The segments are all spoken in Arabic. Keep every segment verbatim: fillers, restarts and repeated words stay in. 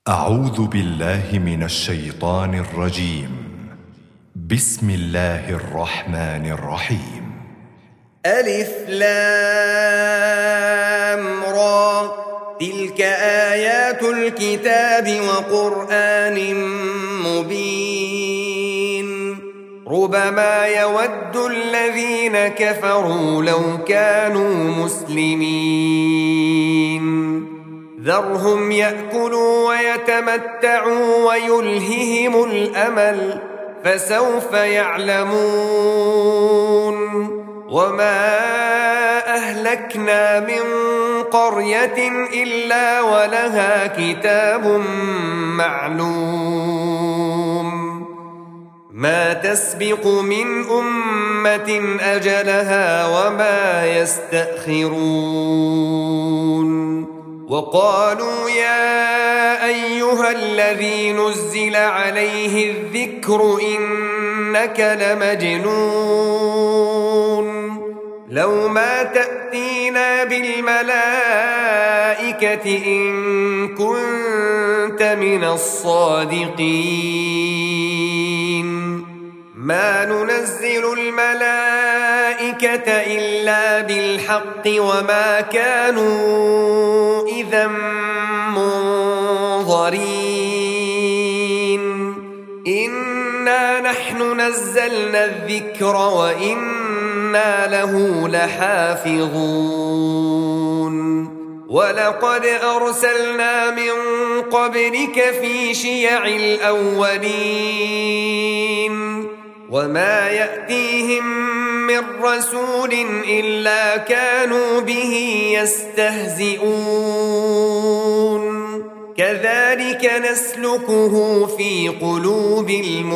أعوذ بالله من الشيطان الرجيم. بسم الله الرحمن الرحيم. ألف لام را، تلك آيات الكتاب وقرآن مبين. ربما يود الذين كفروا لو كانوا مسلمين. ذرهم يأكلوا ويتمتعوا ويلههم الأمل، فسوف يعلمون. وما أهلكنا من قرية إلا ولها كتاب معلوم. ما تسبق من أمة أجلها وما يستأخرون. وقالوا يا أيها الذي نزل عليه الذكر إنك لمجنون. لو ما تأتينا بالملائكة إن كنت من الصادقين. ما ننزل الملائكة إلا بالحق وما كانوا إذا منظرين. إنا نحن نزلنا الذكر وإنا له لحافظون. ولقد أرسلنا من قبلك في شيع الأولين. وما يأتيهم من رسول إلا كانوا به يستهزئون. كذلك نسلكه في قلوب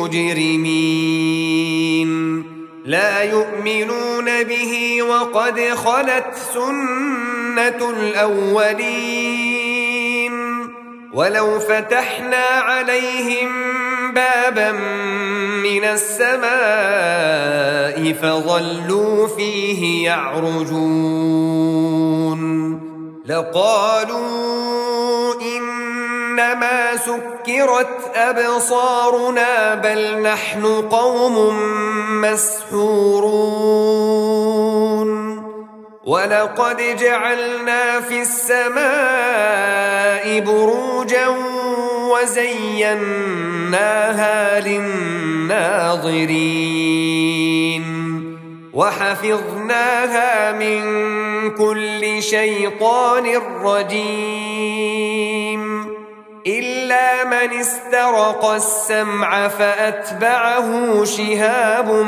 المجرمين. لا يؤمنون به وقد خلت سنة الأولين. ولو فتحنا عليهم بابا من السماء فظلوا فيه يعرجون لقالوا إنما سكرت أبصارنا بل نحن قوم مسحورون. ولقد جعلنا في السماء بروجا وزيناها للناظرين وحفظناها من كل شيطان رجيم. إلا من استرق السمع فأتبعه شهاب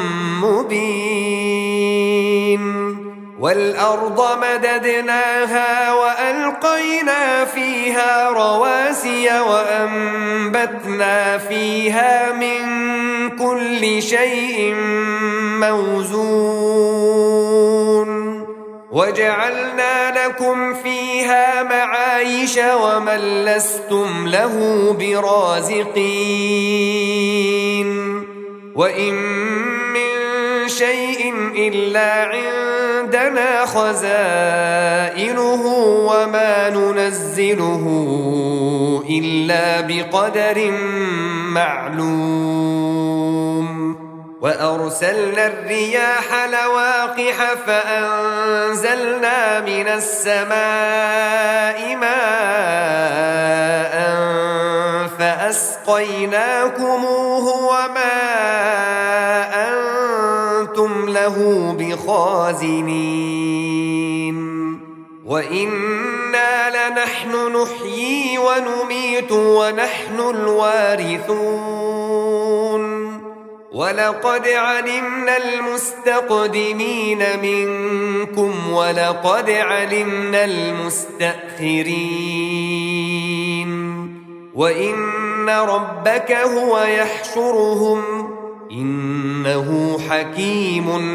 مبين. والأرض مددناها وألقينا فيها رواسي وأنبتنا فيها من كل شيء موزون. وجعلنا لكم فيها معايش ومن لستم له برازقين. وإن من شيء إلا عندنا خزائنه وما ننزله إلا بقدر معلوم. وأرسلنا الرياح لواقح فأنزلنا من السماء ماء فأسقيناكموه وما أنتم له بخازنين. وإنا لنحن نحيي ونميت ونحن الوارثون. ولقد علمنا المستقدمين منكم ولقد علمنا المستأخرين. وإن ربك هو يحشرهم إنه حكيم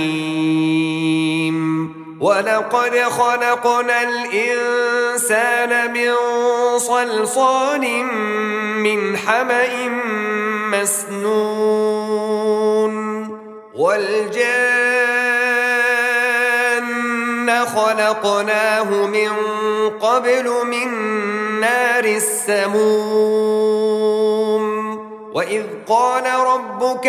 عليم. ولقد خلقنا الإنسان من صلصال من حمأ مسنون. والجان إنا خلقناه من قبل من نار السموم وإذ قال ربك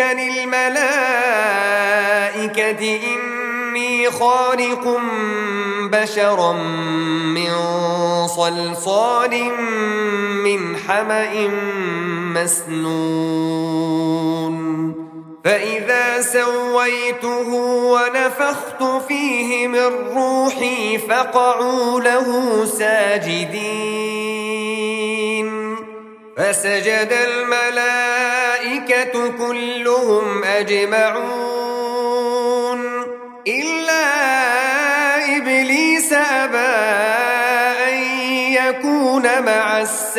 للملائكة إني خالق بشرا من صلصال من حمأ مسنون فإذا سويته ونفخت فيه من روحي فقعوا له ساجدين فسجد الملائكة كلهم أجمعون إلا إبليس أبى أن يكون مع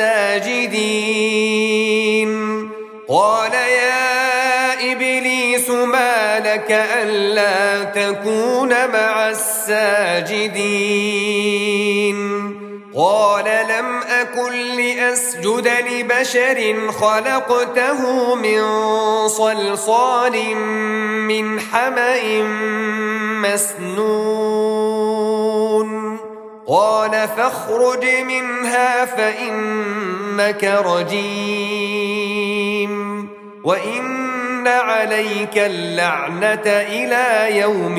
الساجدين قال يا إبليس ما لك ألا تكون مع الساجدين قال لم أكن لأسجد لبشر خلقته من صلصال من حمأ مسنون قال فاخرج منها فإنك رجيم وإن عليك اللعنة إلى يوم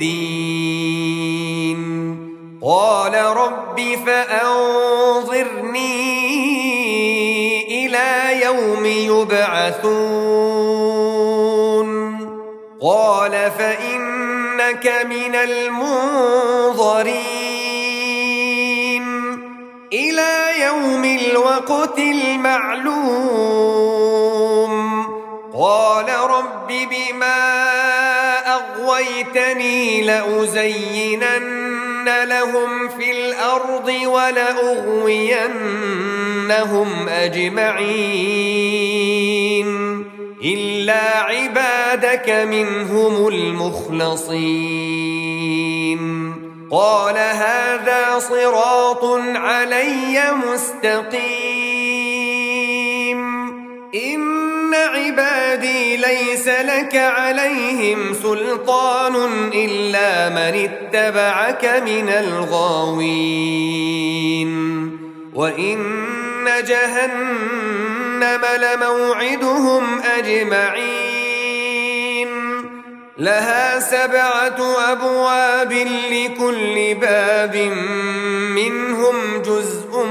الدين قال رب فأنظرني إلى يوم يبعثون قال فإنك من المنظرين إلى يوم الوقت المعلوم قال رب بما أغويتني لأزينن لهم في الأرض ولأغوينهم أجمعين إلا عبادك منهم المخلصين قال هذا صراط علي مستقيم إن عبادي ليس لك عليهم سلطان إلا من اتبعك من الغاوين وإن جهنم لموعدهم أجمعين لها سبعة أبواب لكل باب منهم جزء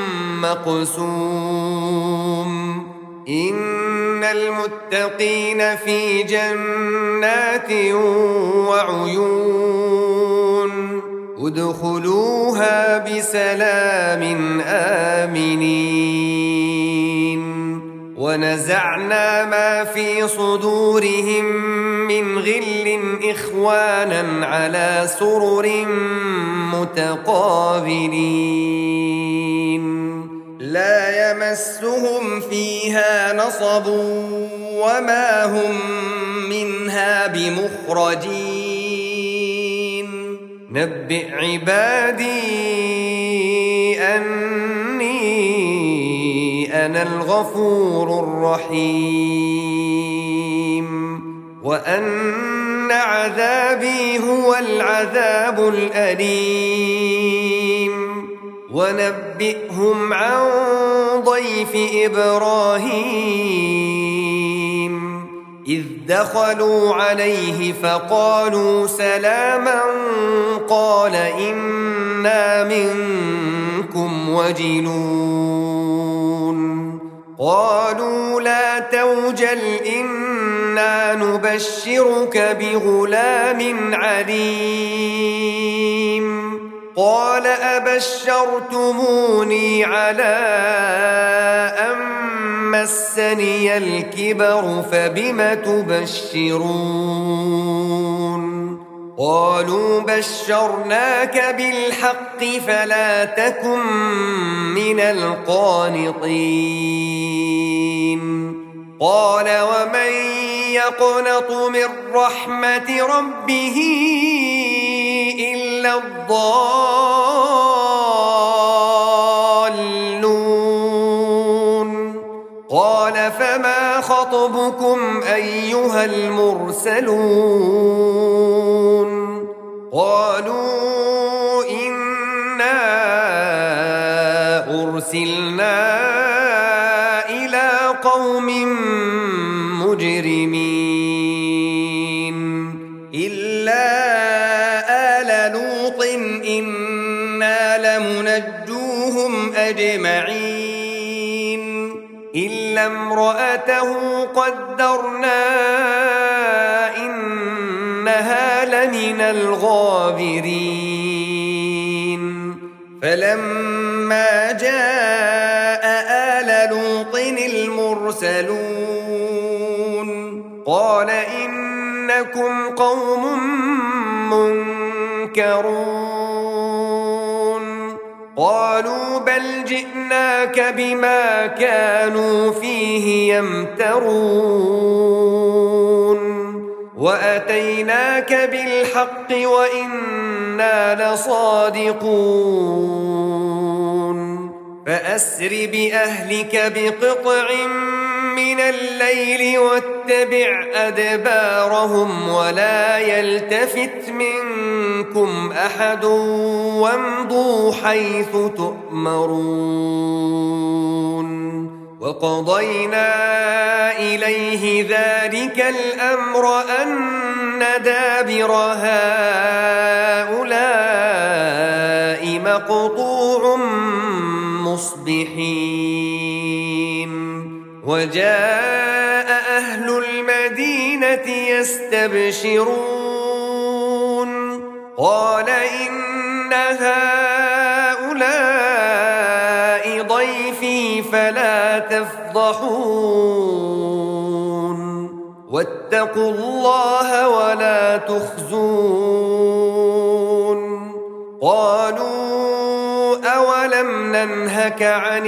مقسوم إن المتقين في جنات وعيون ادخلوها بسلام آمنين ونزعنا ما في صدورهم من غل إخوانا على سرر متقابلين لا يمسهم فيها نصب وما هم منها بمخرجين نبئ عبادي أني أنا الغفور الرحيم وأن عذابي هو العذاب الأليم ونبئهم عن ضيف إبراهيم إذ دخلوا عليه فقالوا سلاما قال إنا منكم وجلون قالوا لا توجل إنا نبشرك بغلام عليم قال أبشرتموني على أن مسني الكبر فبم تبشرون قالوا بشرناك بالحق فلا تكن من القانطين قال ومن يقنط من رحمة ربه إلا الضالون قال فما خطبكم أيها المرسلون قالوا قوم مجرمين إلا آل لوط إنا لمنجوهم أجمعين إلا امرأته قدرنا إنها لمن الغابرين فلما جاء آل لوط المرسلون قال إنكم قوم منكرون قالوا بل جئناك بما كانوا فيه يمترون وأتيناك بالحق وإنا لصادقون فأسر بأهلك بقطع من الليل واتبع أدبارهم ولا يلتفت منكم أحد وامضوا حيث تؤمرون وقضينا إليه ذلك الأمر أن دابر هؤلاء مقطوع مصبحين وجاء أهل المدينة يستبشرون قال إن هؤلاء ضيفي فلا تفضحون واتقوا الله ولا تخزون قالوا أولم ننهك عن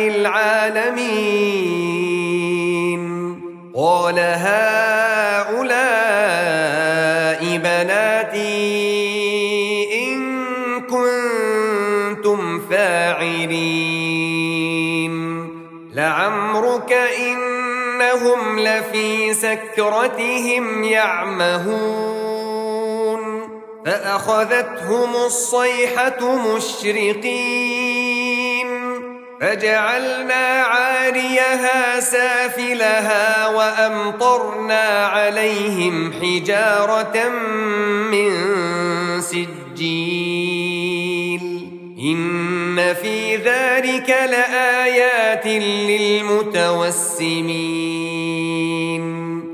العالمين قال هؤلاء بناتي إن كنتم فاعلين لعمرك إنهم لفي سكرتهم يعمهون فأخذتهم الصيحة مشرقين فجعلنا عاليها سافلها وأمطرنا عليهم حجارة من سجيل إن في ذلك لآيات للمتوسمين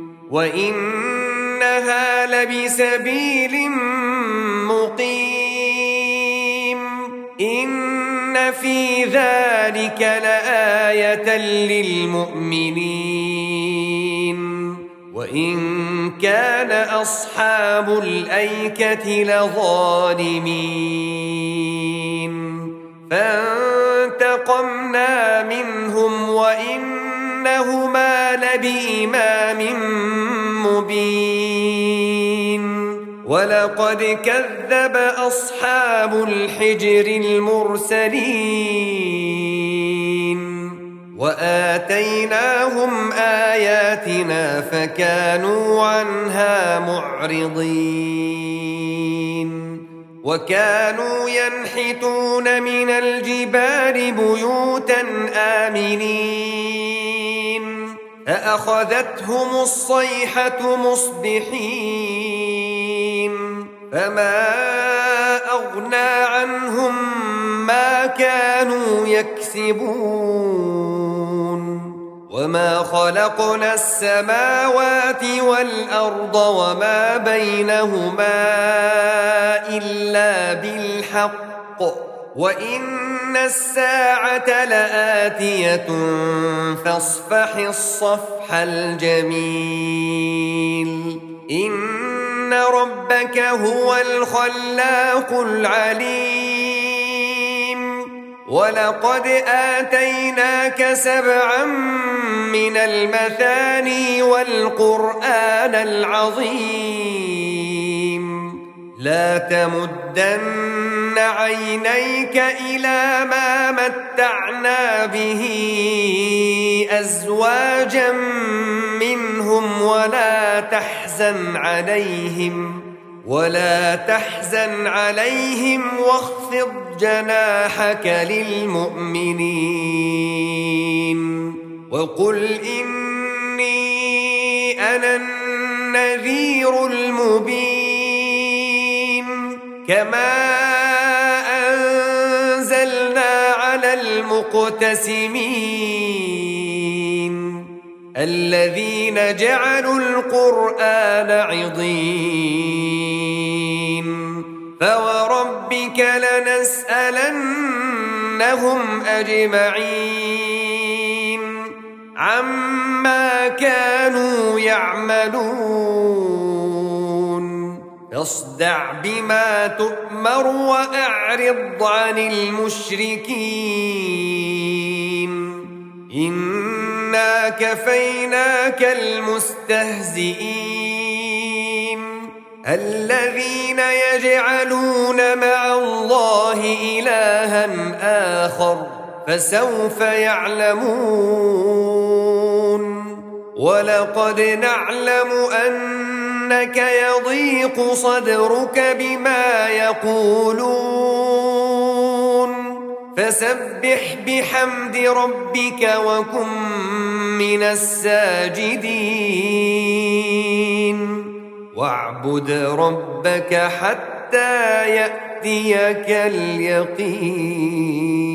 وإنها لبسبيل مقيم إن في ذلك لآية للمؤمنين وإن كان أصحاب الأيكة لظالمين فانتقمنا منهم وإنهما لبإمام مبين ولقد كذب أصحاب الحجر المرسلين وآتيناهم آياتنا فكانوا عنها معرضين وكانوا ينحتون من الجبال بيوتا آمنين فأخذتهم الصيحة مصبحين فما أغنى عنهم ما كانوا يكسبون وما خلقنا السماوات والأرض وما بينهما إلا بالحق وإن الساعة لآتية فاصفح الصفح الجميل إن ربك هو الخلاق العليم ولقد آتيناك سبعا من المثاني والقرآن العظيم لا تمدن عينيك إلى ما متعنا به أزواجا منهم ولا تحزن عليهم ولا تحزن عليهم واخفض جناحك للمؤمنين وقل إن أنا النذير المبين كما أنزلنا على المقتسمين الذين جعلوا القرآن عضين فوربك لنسألنهم أجمعين عما كانوا يعملون فاصدع بما تؤمر وأعرض عن المشركين إنا كفيناك المستهزئين الذين يجعلون مع الله إلها آخر فسوف يعلمون ولقد نعلم أنك يضيق صدرك بما يقولون فسبح بحمد ربك وكن من الساجدين واعبد ربك حتى يأتيك اليقين.